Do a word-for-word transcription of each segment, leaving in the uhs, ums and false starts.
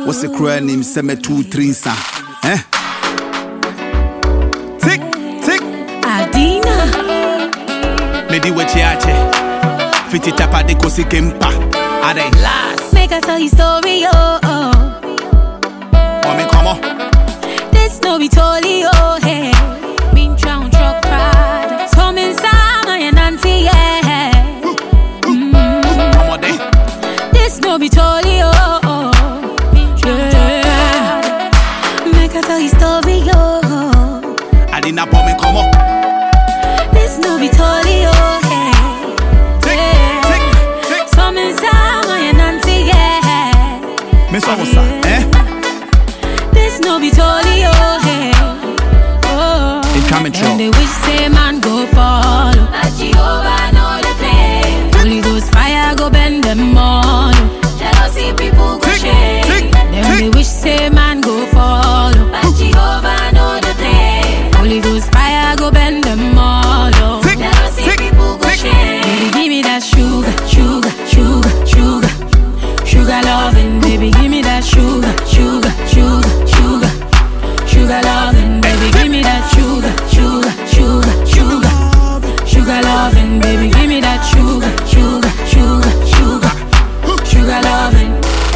What's the cry name? Seme two three sa. Eh? Tick, tick. Adina. Lady Wechiache. Fiti tapa de kosi kempa. Ade. Last. Make I tell you story, oh, oh. Mommy, come on. This no be totally, oh, hey. Been drown truck pride. So me sama and auntie, yeah. Come on, day. This no be totally, oh, oh. Tell you story, yo. I did not bomb come on. This no be totally okay. Tick, tick, tick. Some inside my auntie, yeah. Miss Omosa, eh? This no be totally okay. Oh, it coming true. And they wish say man go follow. But Jehovah know the plan. Holy Ghost fire go bend them all. Jealousy people go shake. Them they wish say man go follow. Jehovah know the plan. Holy Ghost fire go bend them all. Oh. Tick, Jealousy tick, people go tick. shake. Baby, give me that sugar, sugar, sugar, sugar, sugar loving. Baby, give me that sugar, sugar, sugar, sugar, sugar loving. Baby, give me that sugar, sugar, sugar, sugar, sugar loving. Baby, give me that sugar, sugar, sugar, sugar, sugar loving.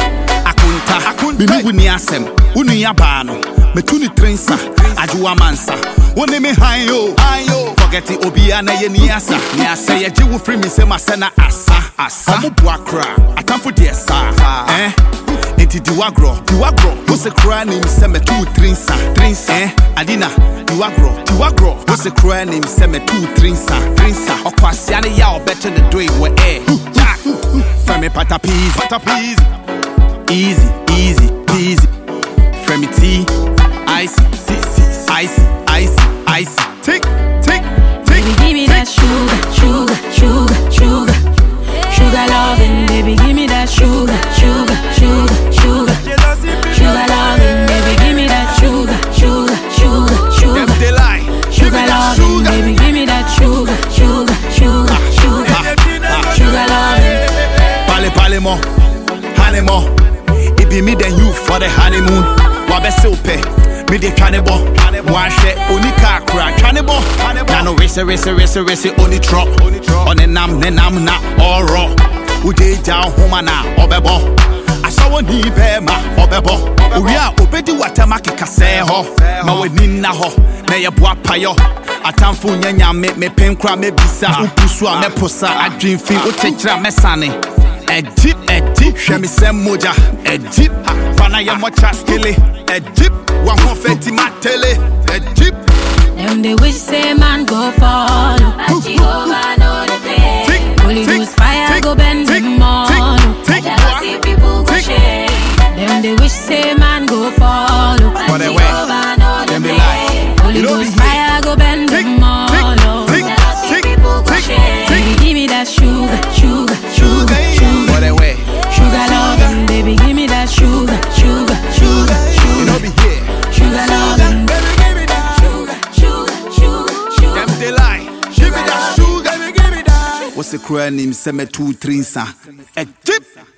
Akunta, akunta. Bimi wuni asem, unu yabano. Metuni trensa, ajuwa mansa. One me hayo, hayo. Forget it, obiya na ye niasa. Niasa ye jiwu free me se masena asa, asa. Omu buakra, atamfu diesa. Eh? Enti diwagro, diwagro. Wose kura ni mseme tu trensa, trensa. Eh? Adina, diwagro, diwagro. Wose kura ni mseme tu trensa, trensa. Okwasiane ya obeche ne doi we eh. Ya, feme pata peasy, pata peasy. Easy, easy, easy. Fremi T, icy, icy, icy, icy. Tick, tick, tick. Baby, give me that sugar, sugar, sugar, sugar, sugar loving. Baby, give me that sugar, sugar, sugar, sugar, sugar loving. Baby, give me that sugar, sugar, sugar, sugar, sugar loving. Baby, give me that sugar, sugar, sugar, sugar, sugar loving. Pale, pale mo, honey mo. It be me then you for the honeymoon. Wabe sope, me de cannibal. Washe, only car crack cannibal. Nano race, race, race, race, only truck. On the nam, the nam, na, all raw. Ude down, homana, obebo. I saw a knee bear, ma, obebo. We are obedi watamaki caseho. Ma we nina ho, me ya boa payo. Atamfu nyanya me, me penkra, me bisa, upusua, me posa, a dream fee, utechra, me sane. A deep, a deep, shemi sem moja, a deep, fana ya mocha skele, a deep, wa mo feti matele, a deep. Them they wish say man go follow. But Jehovah know the plan. Holy Ghost fire go bend them all. Jealousy people go shake. Them they wish say man go follow. But Jehovah know the plan. Holy Ghost fire go bend them all. Jealousy people go shake. Baby, give me that sugar, sugar, sugar, sugar. Sugar loving, baby, give me that sugar, sugar, sugar, sugar. You know be here. Sugar loving, baby, give me that sugar, sugar, sugar, sugar. Them they lie. Give me that sugar, baby, give me that. What's the cry name? Seme two three sa. A dip.